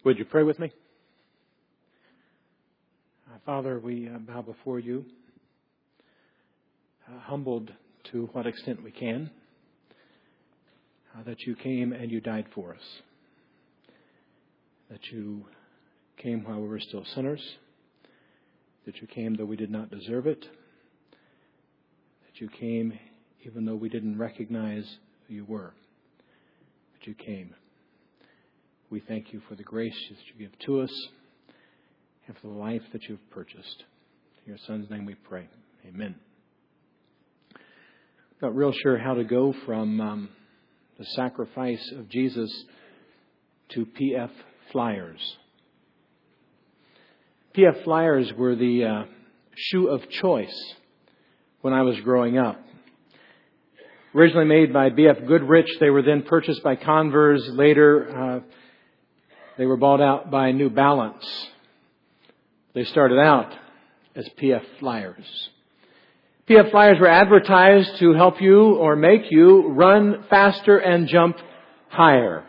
Would you pray with me? Father, we bow before you, humbled to what extent we can, that you came and you died for us, that you came while we were still sinners, that you came though we did not deserve it, that you came even though we didn't recognize who you were, that you came. We thank you for the grace that you give to us and for the life that you've purchased. In your Son's name we pray. Amen. Not real sure how to go from the sacrifice of Jesus to P.F. Flyers. P.F. Flyers were the shoe of choice when I was growing up. Originally made by B.F. Goodrich, they were then purchased by Converse. Later, they were bought out by New Balance. They started out as P.F. Flyers. P.F. Flyers were advertised to help you or make you run faster and jump higher.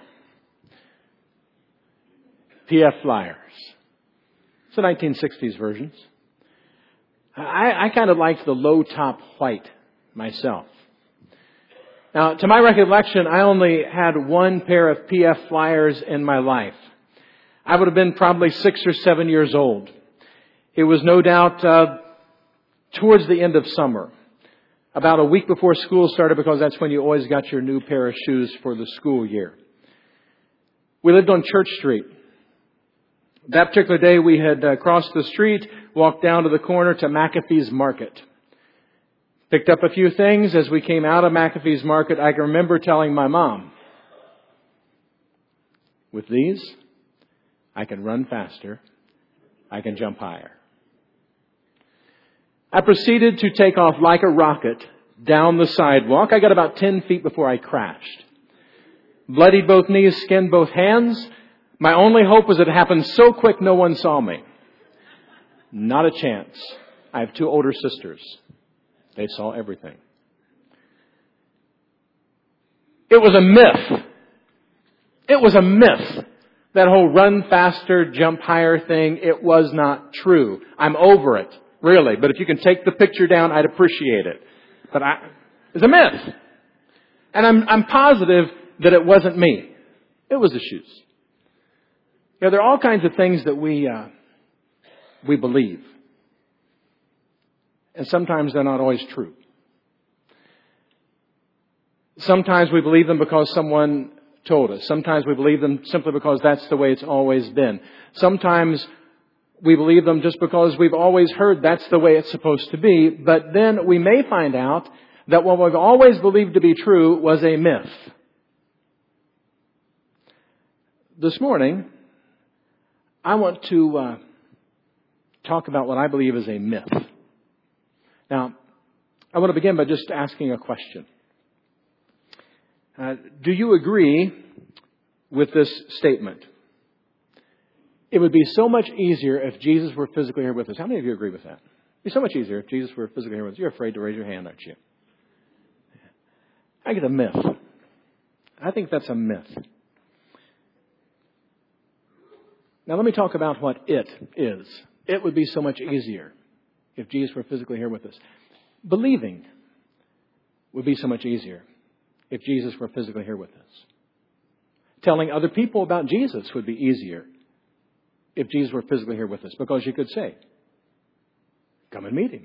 P.F. Flyers. It's the 1960s versions. I kind of liked the low top white myself. Now, to my recollection, I only had one pair of P.F. Flyers in my life. I would have been probably 6 or 7 years old. It was no doubt towards the end of summer, about a week before school started, because that's when you always got your new pair of shoes for the school year. We lived on Church Street. That particular day, we had crossed the street, walked down to the corner to McAfee's Market. Picked up a few things. As we came out of McAfee's Market, I can remember telling my mom, with these, I can run faster, I can jump higher. I proceeded to take off like a rocket down the sidewalk. I got about 10 feet before I crashed. Bloodied both knees, skinned both hands. My only hope was that it happened so quick no one saw me. Not a chance. I have 2 older sisters. They saw everything. It was a myth. It was a myth. That whole run faster, jump higher thing, it was not true. I'm over it, really. But if you can take the picture down, I'd appreciate it. But it's a myth. And I'm positive that it wasn't me. It was the shoes. You know, there are all kinds of things that we believe. And sometimes they're not always true. Sometimes we believe them because someone told us. Sometimes we believe them simply because that's the way it's always been. Sometimes we believe them just because we've always heard that's the way it's supposed to be. But then we may find out that what we've always believed to be true was a myth. This morning, I want to talk about what I believe is a myth. Now, I want to begin by just asking a question. Do you agree with this statement? It would be so much easier if Jesus were physically here with us. How many of you agree with that? It'd be so much easier if Jesus were physically here with us. You're afraid to raise your hand, aren't you? I get a myth. I think that's a myth. Now let me talk about what it is. It would be so much easier if Jesus were physically here with us. Believing would be so much easier if Jesus were physically here with us. Telling other people about Jesus would be easier if Jesus were physically here with us, because you could say, come and meet him.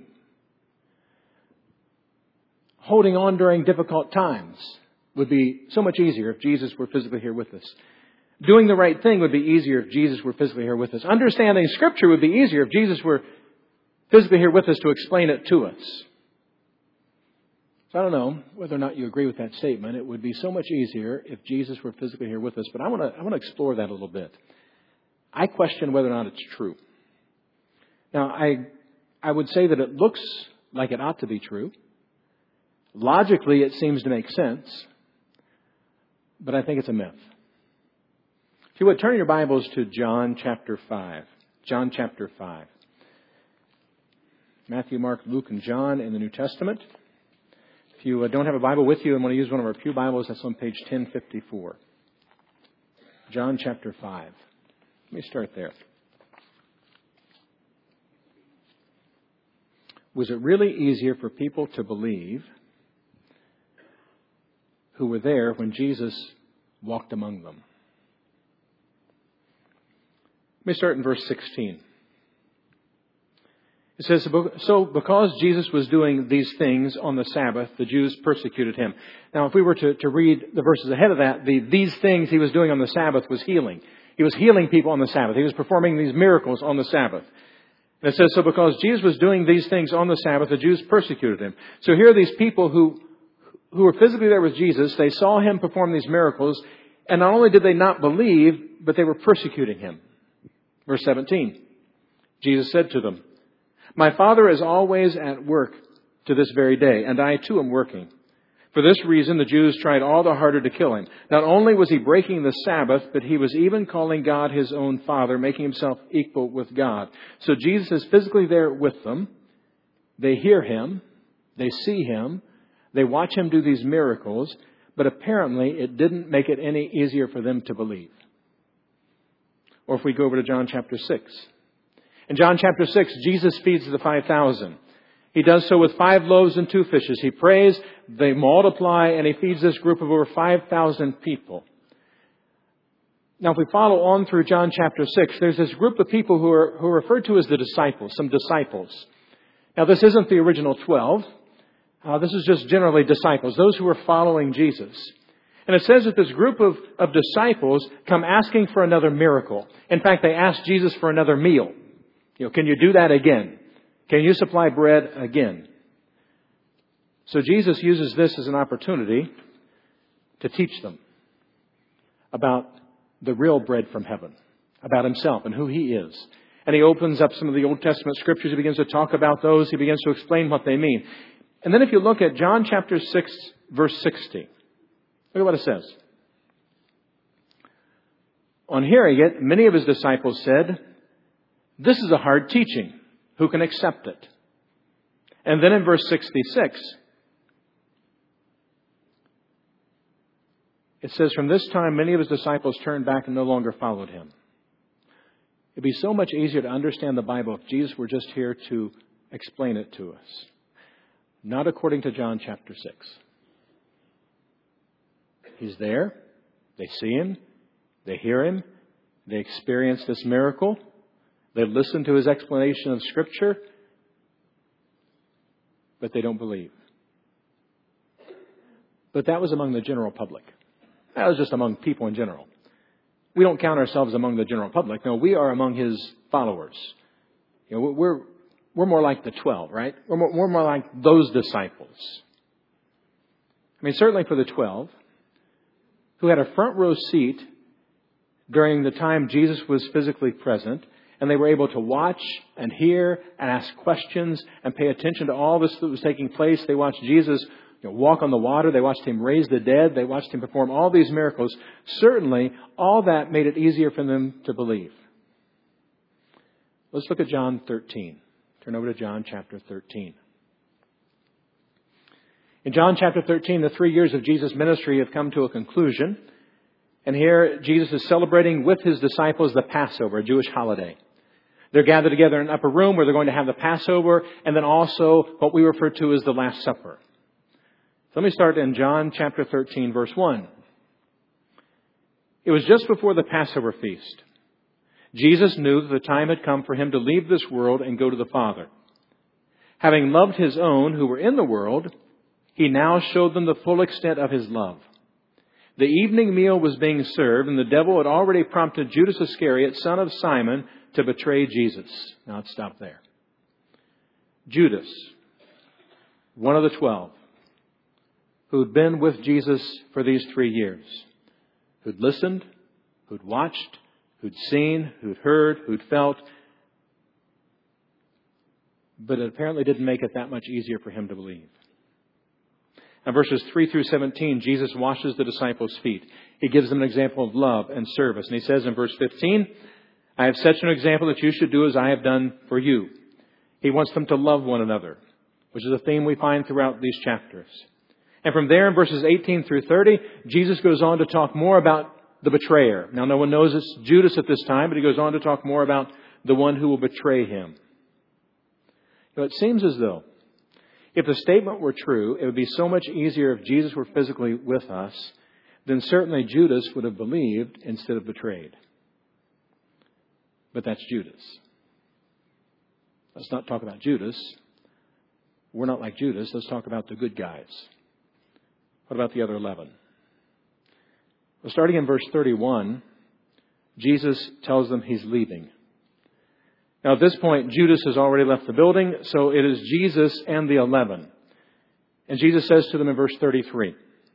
Holding on during difficult times would be so much easier if Jesus were physically here with us. Doing the right thing would be easier if Jesus were physically here with us. Understanding Scripture would be easier if Jesus were physically here with us to explain it to us. So I don't know whether or not you agree with that statement. It would be so much easier if Jesus were physically here with us. But I want to explore that a little bit. I question whether or not it's true. Now, I would say that it looks like it ought to be true. Logically, it seems to make sense. But I think it's a myth. If you would, turn your Bibles to John chapter 5. John chapter 5. Matthew, Mark, Luke, and John in the New Testament. If you don't have a Bible with you and want to use one of our pew Bibles, that's on page 1054. John chapter 5. Let me start there. Was it really easier for people to believe who were there when Jesus walked among them? Let me start in verse 16. It says, so because Jesus was doing these things on the Sabbath, the Jews persecuted him. Now, if we were to read the verses ahead of that, these things he was doing on the Sabbath was healing. He was healing people on the Sabbath. He was performing these miracles on the Sabbath. And it says, so because Jesus was doing these things on the Sabbath, the Jews persecuted him. So here are these people who were physically there with Jesus. They saw him perform these miracles. And not only did they not believe, but they were persecuting him. Verse 17, Jesus said to them, my Father is always at work to this very day, and I too am working. For this reason, the Jews tried all the harder to kill him. Not only was he breaking the Sabbath, but he was even calling God his own Father, making himself equal with God. So Jesus is physically there with them. They hear him. They see him. They watch him do these miracles. But apparently, it didn't make it any easier for them to believe. Or if we go over to John chapter 6. In John chapter 6, Jesus feeds the 5,000. He does so with 5 loaves and 2 fishes. He prays, they multiply, and he feeds this group of over 5,000 people. Now, if we follow on through John chapter 6, there's this group of people who are referred to as the disciples, some disciples. Now, this isn't the original 12. This is just generally disciples, those who are following Jesus. And it says that this group of disciples come asking for another miracle. In fact, they ask Jesus for another meal. Can you do that again? Can you supply bread again? So Jesus uses this as an opportunity to teach them about the real bread from heaven, about himself and who he is. And he opens up some of the Old Testament scriptures. He begins to talk about those. He begins to explain what they mean. And then if you look at John chapter 6, verse 60, look at what it says. On hearing it, many of his disciples said, this is a hard teaching. Who can accept it? And then in verse 66, it says, from this time, many of his disciples turned back and no longer followed him. It'd be so much easier to understand the Bible if Jesus were just here to explain it to us. Not according to John chapter 6. He's there. They see him. They hear him. They experience this miracle. They listen to his explanation of Scripture, but they don't believe. But that was among the general public. That was just among people in general. We don't count ourselves among the general public. No, we are among his followers. We're more like the 12, right? We're more like those disciples. I mean, certainly for the 12, who had a front row seat during the time Jesus was physically present, and they were able to watch and hear and ask questions and pay attention to all this that was taking place. They watched Jesus walk on the water. They watched him raise the dead. They watched him perform all these miracles. Certainly, all that made it easier for them to believe. Let's look at John 13. Turn over to John chapter 13. In John chapter 13, the 3 years of Jesus' ministry have come to a conclusion. And here, Jesus is celebrating with his disciples the Passover, a Jewish holiday. They're gathered together in an upper room where they're going to have the Passover and then also what we refer to as the Last Supper. So let me start in John chapter 13, verse 1. It was just before the Passover feast. Jesus knew that the time had come for him to leave this world and go to the Father. Having loved his own who were in the world, he now showed them the full extent of his love. The evening meal was being served, and the devil had already prompted Judas Iscariot, son of Simon, to betray Jesus. Now let's stop there. Judas, one of the 12, who'd been with Jesus for these 3 years, who'd listened, who'd watched, who'd seen, who'd heard, who'd felt, but it apparently didn't make it that much easier for him to believe. Now, verses 3 through 17, Jesus washes the disciples' feet. He gives them an example of love and service. And he says in verse 15, I have set you an example that you should do as I have done for you. He wants them to love one another, which is a theme we find throughout these chapters. And from there, in verses 18 through 30, Jesus goes on to talk more about the betrayer. Now, no one knows it's Judas at this time, but he goes on to talk more about the one who will betray him. It seems as though if the statement were true, it would be so much easier if Jesus were physically with us, then certainly Judas would have believed instead of betrayed. But that's Judas. Let's not talk about Judas. We're not like Judas. Let's talk about the good guys. What about the other 11? Well, starting in verse 31, Jesus tells them he's leaving. Now, at this point, Judas has already left the building, so it is Jesus and the 11. And Jesus says to them in verse 33,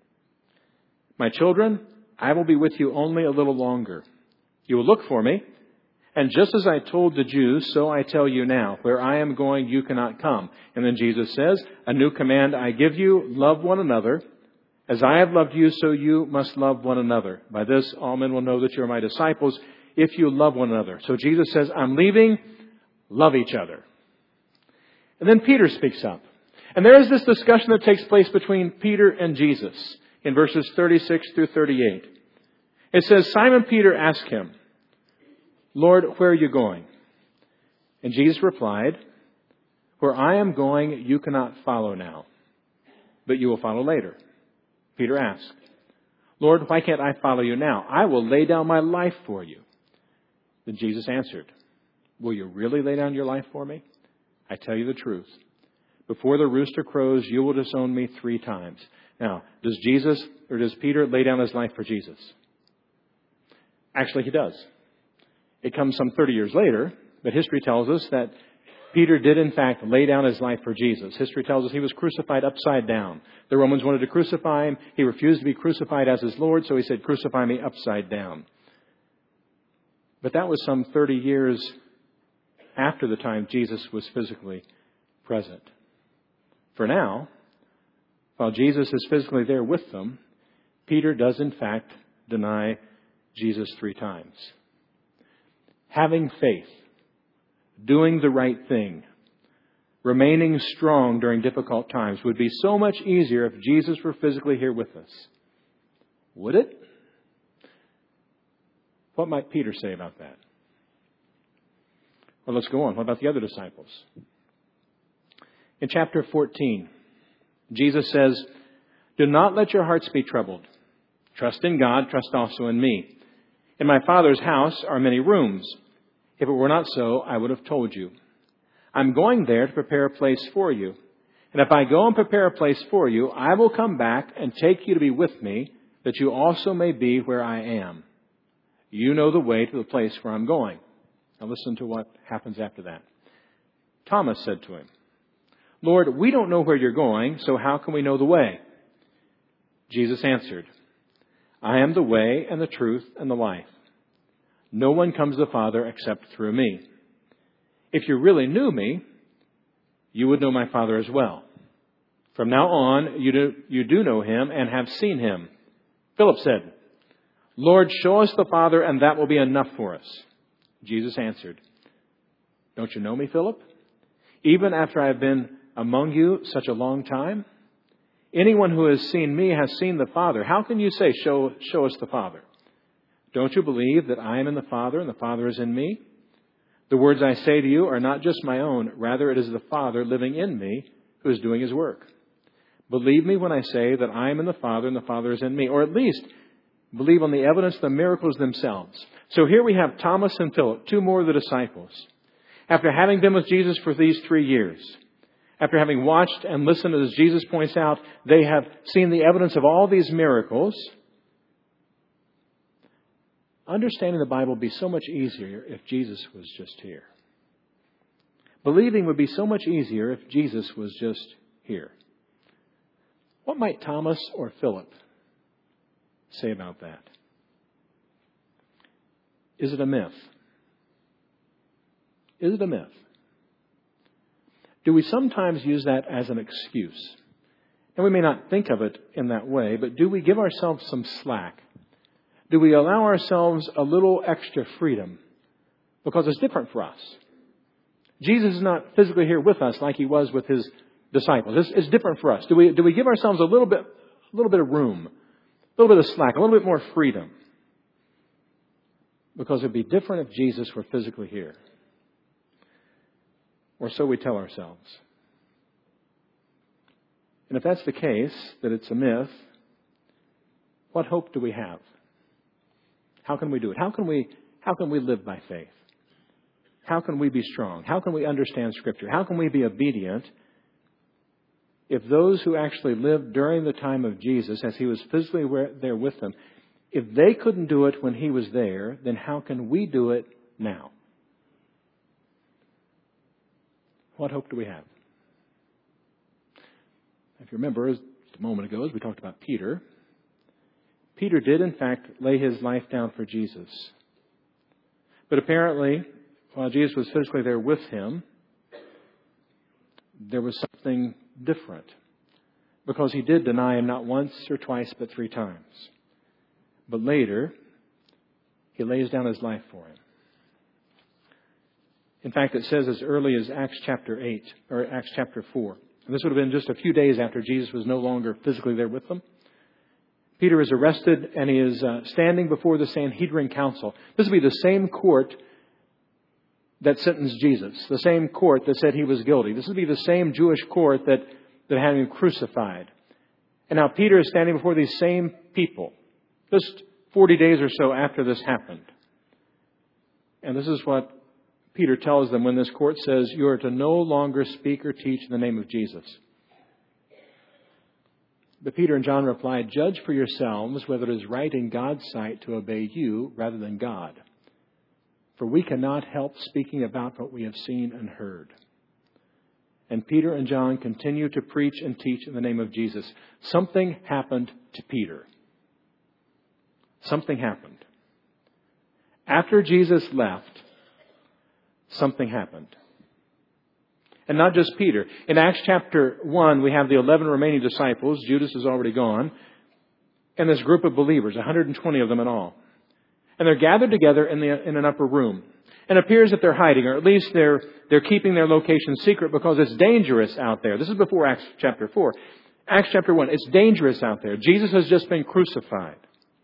"My children, I will be with you only a little longer. You will look for me, and just as I told the Jews, so I tell you now, where I am going, you cannot come." And then Jesus says, "A new command I give you, love one another. As I have loved you, so you must love one another. By this, all men will know that you are my disciples, if you love one another." So Jesus says, "I'm leaving. Love each other." And then Peter speaks up. And there is this discussion that takes place between Peter and Jesus in verses 36 through 38. It says, Simon Peter asked him, "Lord, where are you going?" And Jesus replied, "Where I am going, you cannot follow now, but you will follow later." Peter asked, "Lord, why can't I follow you now? I will lay down my life for you." Then Jesus answered, "Will you really lay down your life for me? I tell you the truth. Before the rooster crows, you will disown me 3 times. Now, does Peter lay down his life for Jesus? Actually, he does. It comes some 30 years later, but history tells us that Peter did in fact lay down his life for Jesus. History tells us he was crucified upside down. The Romans wanted to crucify him. He refused to be crucified as his Lord, so he said, "Crucify me upside down." But that was some 30 years after the time Jesus was physically present. For now, while Jesus is physically there with them, Peter does in fact deny Jesus 3 times. Having faith, doing the right thing, remaining strong during difficult times would be so much easier if Jesus were physically here with us. Would it? What might Peter say about that? Well, let's go on. What about the other disciples? In chapter 14, Jesus says, "Do not let your hearts be troubled. Trust in God, trust also in me. In my Father's house are many rooms. If it were not so, I would have told you. I'm going there to prepare a place for you. And if I go and prepare a place for you, I will come back and take you to be with me, that you also may be where I am. You know the way to the place where I'm going." Now listen to what happens after that. Thomas said to him, "Lord, we don't know where you're going, so how can we know the way?" Jesus answered, "I am the way and the truth and the life. No one comes to the Father except through me. If you really knew me, you would know my Father as well. From now on, you do know him and have seen him." Philip said, "Lord, show us the Father, and that will be enough for us." Jesus answered, "Don't you know me, Philip? Even after I have been among you such a long time? Anyone who has seen me has seen the Father. How can you say, 'Show us the Father'? Don't you believe that I am in the Father and the Father is in me? The words I say to you are not just my own. Rather, it is the Father living in me who is doing his work. Believe me when I say that I am in the Father and the Father is in me. Or at least believe on the evidence of the miracles themselves." So here we have Thomas and Philip, 2 more of the disciples. After having been with Jesus for these 3 years, after having watched and listened, as Jesus points out, they have seen the evidence of all these miracles. Understanding the Bible would be so much easier if Jesus was just here. Believing would be so much easier if Jesus was just here. What might Thomas or Philip say about that? Is it a myth? Is it a myth? Do we sometimes use that as an excuse? And we may not think of it in that way, but do we give ourselves some slack? Do we allow ourselves a little extra freedom? Because it's different for us. Jesus is not physically here with us like he was with his disciples. It's different for us. Do we give ourselves a little bit of room, a little bit of slack, a little bit more freedom? Because it would be different if Jesus were physically here. Or so we tell ourselves. And if that's the case, that it's a myth, what hope do we have? How can we do it? How can we live by faith? How can we be strong? How can we understand Scripture? How can we be obedient if those who actually lived during the time of Jesus, as He was physically there with them, if they couldn't do it when He was there, then how can we do it now? What hope do we have? If you remember, just a moment ago, as we talked about Peter, Peter did, in fact, lay his life down for Jesus. But apparently, while Jesus was physically there with him, there was something different. Because he did deny Him not once or twice, but 3 times. But later, He lays down His life for him. In fact, it says as early as Acts chapter 8, or Acts chapter 4. And this would have been just a few days after Jesus was no longer physically there with them. Peter is arrested and he is standing before the Sanhedrin Council. This would be the same court that sentenced Jesus, the same court that said He was guilty. This would be the same Jewish court that had Him crucified. And now Peter is standing before these same people, just 40 days or so after this happened. And this is what Peter tells them when this court says, "You are to no longer speak or teach in the name of Jesus." But Peter and John replied, "Judge for yourselves whether it is right in God's sight to obey you rather than God. For we cannot help speaking about what we have seen and heard." And Peter and John continue to preach and teach in the name of Jesus. Something happened to Peter. Something happened. After Jesus left, something happened. And not just Peter. In Acts chapter 1, we have the 11 remaining disciples. Judas is already gone. And this group of believers, 120 of them in all. And they're gathered together in an upper room. And it appears that they're hiding, or at least they're keeping their location secret because it's dangerous out there. This is before Acts chapter 4. Acts chapter 1, it's dangerous out there. Jesus has just been crucified.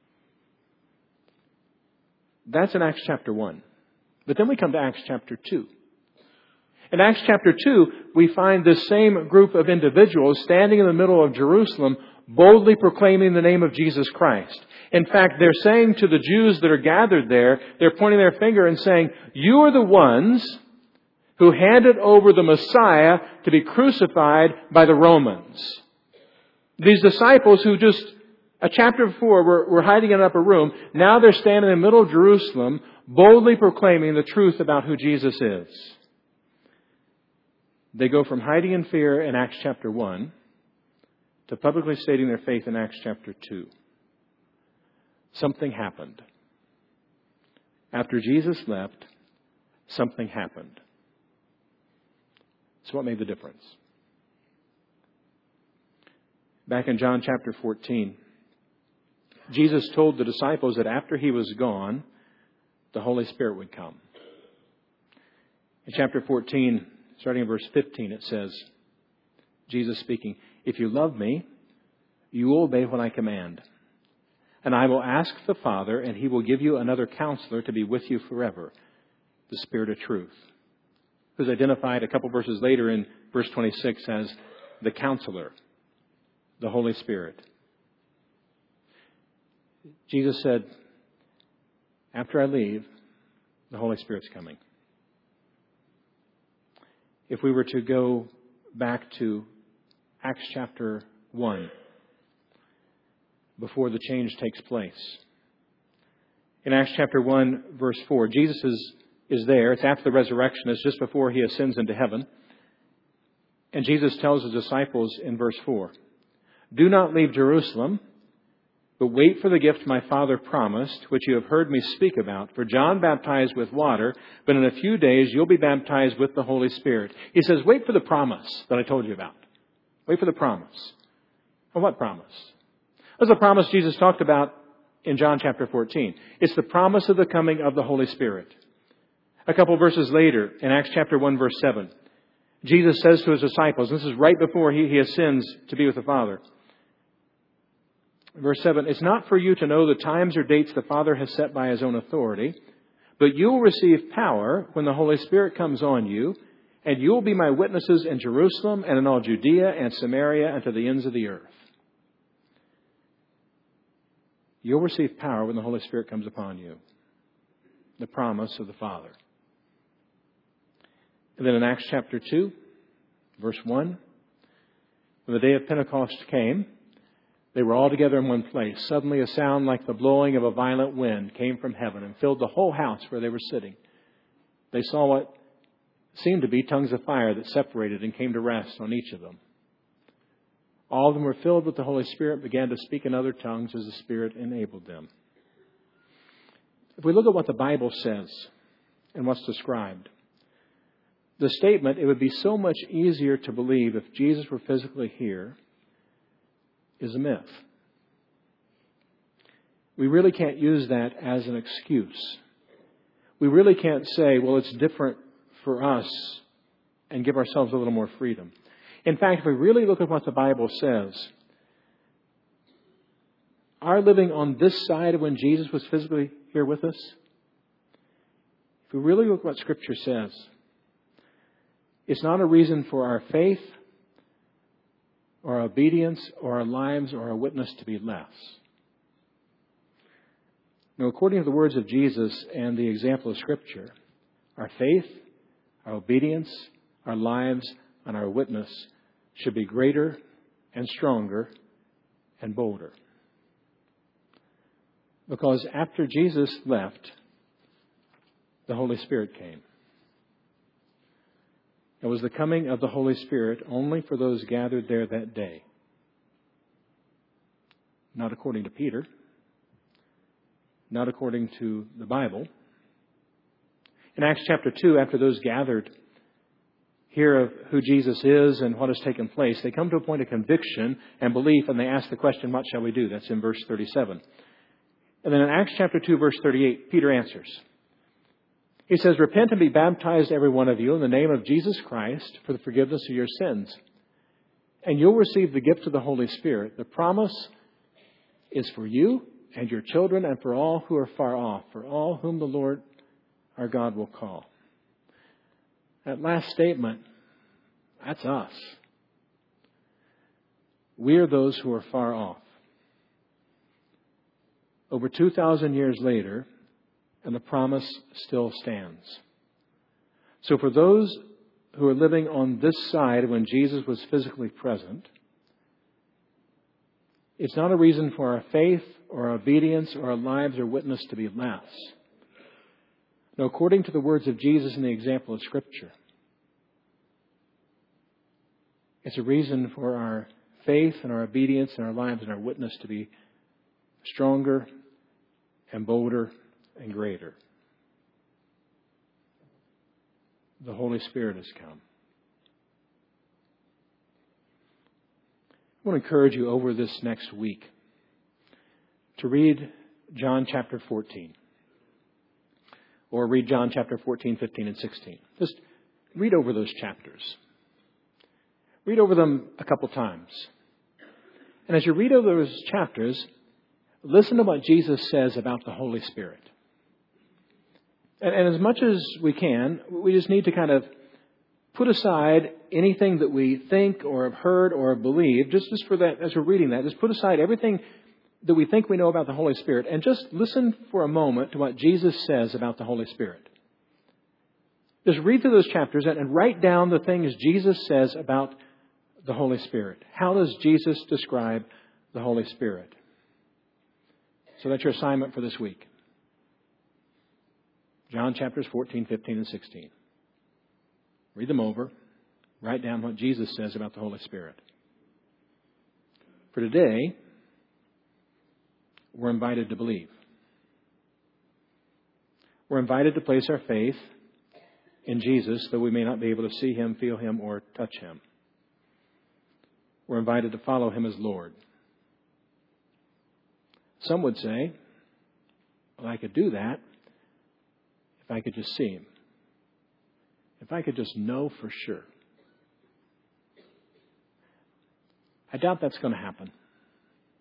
That's in Acts chapter 1. But then we come to Acts chapter 2. In Acts chapter 2, we find this same group of individuals standing in the middle of Jerusalem, boldly proclaiming the name of Jesus Christ. In fact, they're saying to the Jews that are gathered there, they're pointing their finger and saying, "You are the ones who handed over the Messiah to be crucified by the Romans." These disciples who just a chapter before were hiding in an upper room, now they're standing in the middle of Jerusalem, boldly proclaiming the truth about who Jesus is. They go from hiding in fear in Acts chapter 1 to publicly stating their faith in Acts chapter 2. Something happened. After Jesus left, something happened. So what made the difference? Back in John chapter 14, Jesus told the disciples that after He was gone, the Holy Spirit would come. In chapter 14, starting in verse 15, it says, Jesus speaking, "If you love me, you will obey what I command. And I will ask the Father, and He will give you another counselor to be with you forever, the Spirit of truth." Who's identified a couple verses later in verse 26 as the counselor, the Holy Spirit. Jesus said, "After I leave, the Holy Spirit's coming." If we were to go back to Acts chapter 1, before the change takes place. In Acts chapter 1, verse 4, Jesus is there. It's after the resurrection. It's just before He ascends into heaven. And Jesus tells His disciples in verse 4, "Do not leave Jerusalem, but wait for the gift my Father promised, which you have heard me speak about. For John baptized with water, but in a few days you'll be baptized with the Holy Spirit." He says, wait for the promise that I told you about. Wait for the promise. Well, what promise? That's the promise Jesus talked about in John chapter 14. It's the promise of the coming of the Holy Spirit. A couple verses later, in Acts chapter 1, verse 7, Jesus says to His disciples, this is right before He ascends to be with the Father. Verse 7, "It's not for you to know the times or dates the Father has set by His own authority, But you will receive power when the Holy Spirit comes on you, and you will be my witnesses in Jerusalem and in all Judea and Samaria and to the ends of the earth. You'll receive power when the Holy Spirit comes upon you. The promise of the Father. And then in Acts chapter 2, verse 1, when the day of Pentecost came, they were all together in one place. Suddenly a sound like the blowing of a violent wind came from heaven and filled the whole house where they were sitting. They saw what seemed to be tongues of fire that separated and came to rest on each of them. All of them were filled with the Holy Spirit and began to speak in other tongues as the Spirit enabled them. If we look at what the Bible says and what's described, the statement, it would be so much easier to believe if Jesus were physically here, is a myth. We really can't use that as an excuse. We really can't say, well, it's different for us and give ourselves a little more freedom. In fact, if we really look at what the Bible says, our living on this side of when Jesus was physically here with us, if we really look at what Scripture says, it's not a reason for our faith or our obedience or our lives or our witness to be less. Now, according to the words of Jesus and the example of Scripture, our faith, our obedience, our lives, and our witness should be greater and stronger and bolder. Because after Jesus left, the Holy Spirit came. It was the coming of the Holy Spirit only for those gathered there that day. Not according to Peter. Not according to the Bible. In Acts chapter 2, after those gathered hear of who Jesus is and what has taken place, they come to a point of conviction and belief, and they ask the question, what shall we do? That's in verse 37. And then in Acts chapter 2, verse 38, Peter answers. He says, repent and be baptized, every one of you, in the name of Jesus Christ for the forgiveness of your sins. And you'll receive the gift of the Holy Spirit. The promise is for you and your children and for all who are far off, for all whom the Lord our God will call. That last statement, that's us. We are those who are far off. Over 2,000 years later, and the promise still stands. So for those who are living on this side when Jesus was physically present, it's not a reason for our faith or our obedience or our lives or witness to be less. No, according to the words of Jesus and the example of Scripture, it's a reason for our faith and our obedience and our lives and our witness to be stronger and bolder and greater. The Holy Spirit has come. I want to encourage you over this next week to read John chapter 14. Or read John chapter 14, 15, and 16. Just read over those chapters. Read over them a couple times. And as you read over those chapters, listen to what Jesus says about the Holy Spirit. And as much as we can, we just need to kind of put aside anything that we think or have heard or have believed, just for that, as we're reading that, just put aside everything that we think we know about the Holy Spirit and just listen for a moment to what Jesus says about the Holy Spirit. Just read through those chapters and write down the things Jesus says about the Holy Spirit. How does Jesus describe the Holy Spirit? So that's your assignment for this week. John chapters 14, 15, and 16. Read them over. Write down what Jesus says about the Holy Spirit. For today, we're invited to believe. We're invited to place our faith in Jesus, though we may not be able to see Him, feel Him, or touch Him. We're invited to follow Him as Lord. Some would say, well, I could do that if I could just see Him. If I could just know for sure. I doubt that's going to happen.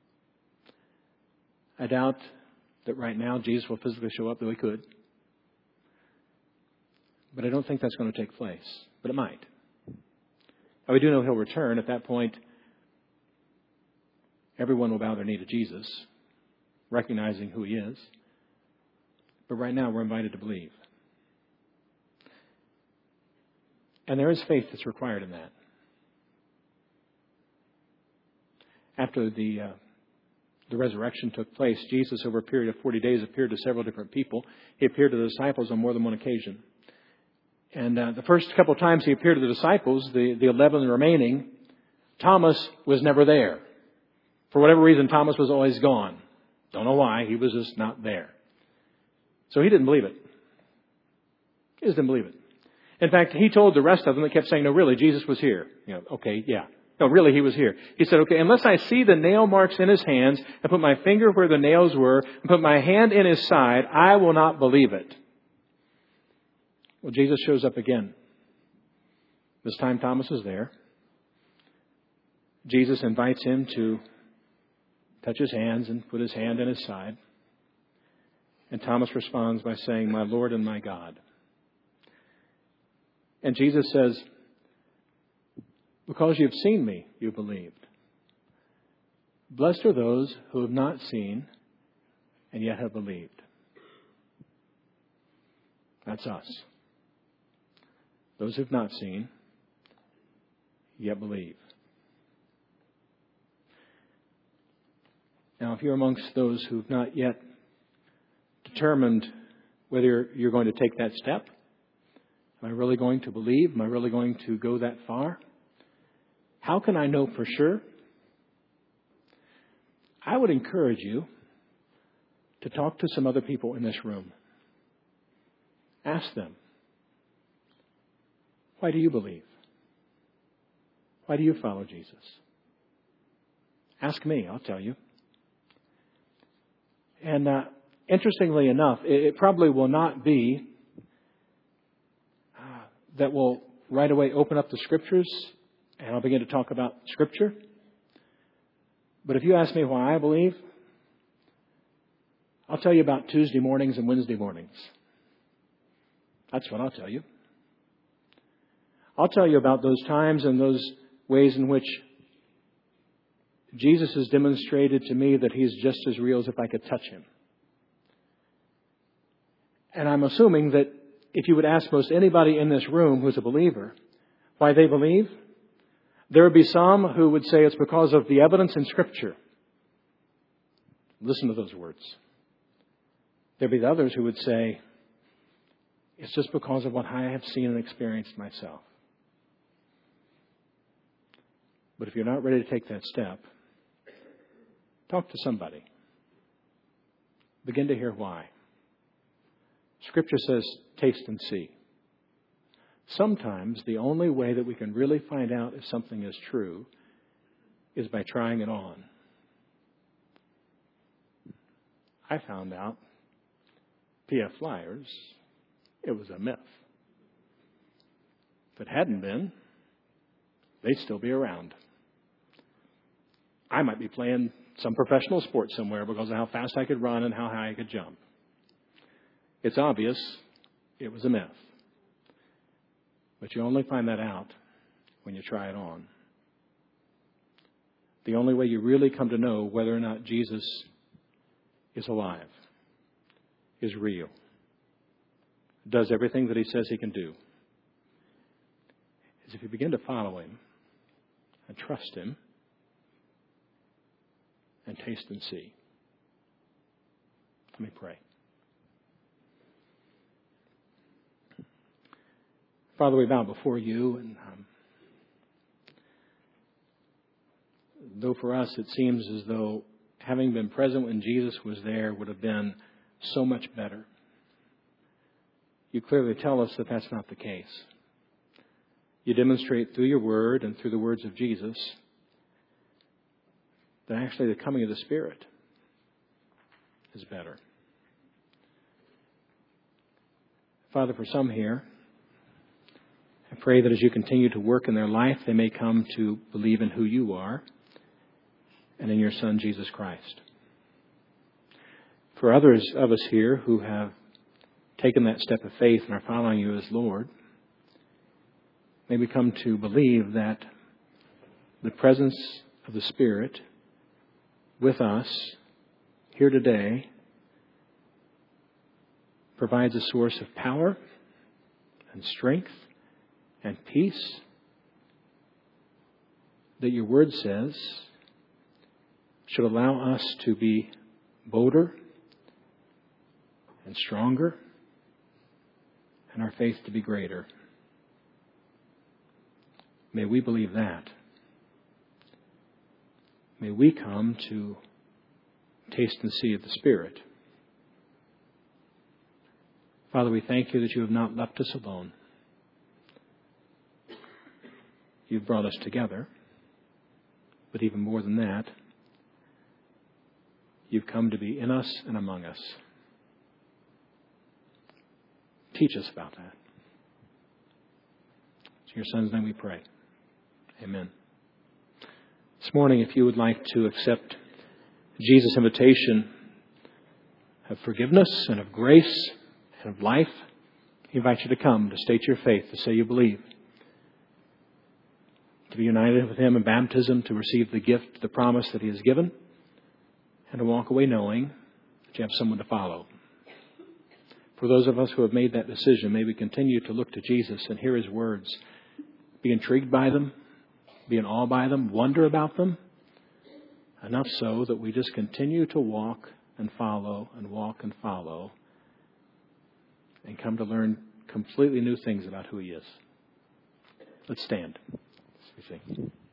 I doubt that right now Jesus will physically show up, though He could. But I don't think that's going to take place. But it might. Now, we do know He'll return. At that point, everyone will bow their knee to Jesus, recognizing who He is. But right now, we're invited to believe. And there is faith that's required in that. After the resurrection took place, Jesus, over a period of 40 days, appeared to several different people. He appeared to the disciples on more than one occasion. And the first couple of times He appeared to the disciples, the 11 remaining, Thomas was never there. For whatever reason, Thomas was always gone. Don't know why. He was just not there. So he didn't believe it. He just didn't believe it. In fact, He told the rest of them that kept saying, no, really, Jesus was here. Okay, yeah. No, really, He was here. He said, okay, unless I see the nail marks in His hands and put my finger where the nails were and put my hand in His side, I will not believe it. Well, Jesus shows up again. This time Thomas is there. Jesus invites him to touch his hands and put his hand in his side. And Thomas responds by saying, my Lord and my God. And Jesus says, because you've seen me, you believed. Blessed are those who have not seen and yet have believed. That's us. Those who have not seen, yet believe. Now, if you're amongst those who have not yet determined whether you're going to take that step, am I really going to believe? Am I really going to go that far? How can I know for sure? I would encourage you to talk to some other people in this room. Ask them, why do you believe? Why do you follow Jesus? Ask me, I'll tell you. And interestingly enough, it probably will not be that we'll right away open up the Scriptures and I'll begin to talk about Scripture. But if you ask me why I believe, I'll tell you about Tuesday mornings and Wednesday mornings. That's what I'll tell you. I'll tell you about those times and those ways in which Jesus has demonstrated to me that He's just as real as if I could touch Him. And I'm assuming that if you would ask most anybody in this room who's a believer why they believe, there would be some who would say it's because of the evidence in Scripture. Listen to those words. There'd be others who would say, it's just because of what I have seen and experienced myself. But if you're not ready to take that step, talk to somebody. Begin to hear why. Scripture says, taste and see. Sometimes the only way that we can really find out if something is true is by trying it on. I found out P.F. Flyers, it was a myth. If it hadn't been, they'd still be around. I might be playing some professional sport somewhere because of how fast I could run and how high I could jump. It's obvious it was a myth. But you only find that out when you try it on. The only way you really come to know whether or not Jesus is alive, is real, does everything that He says He can do, is if you begin to follow Him and trust Him and taste and see. Let me pray. Father, we bow before You, and though for us it seems as though having been present when Jesus was there would have been so much better, You clearly tell us that that's not the case. You demonstrate through Your Word and through the words of Jesus that actually the coming of the Spirit is better. Father, for some here, I pray that as You continue to work in their life, they may come to believe in who You are and in Your Son, Jesus Christ. For others of us here who have taken that step of faith and are following you as Lord, may we come to believe that the presence of the Spirit with us here today provides a source of power and strength and peace that your Word says should allow us to be bolder and stronger and our faith to be greater. May we believe that. May we come to taste and see of the Spirit. Father, we thank you that you have not left us alone. You've brought us together. But even more than that, you've come to be in us and among us. Teach us about that. In your Son's name we pray. Amen. This morning, if you would like to accept Jesus' invitation of forgiveness and of grace and of life, he invites you to come, to state your faith, to say you believe, to be united with him in baptism, to receive the gift, the promise that he has given, and to walk away knowing that you have someone to follow. For those of us who have made that decision, may we continue to look to Jesus and hear his words, be intrigued by them, be in awe by them, wonder about them, enough so that we just continue to walk and follow and walk and follow and come to learn completely new things about who he is. Let's stand as we sing.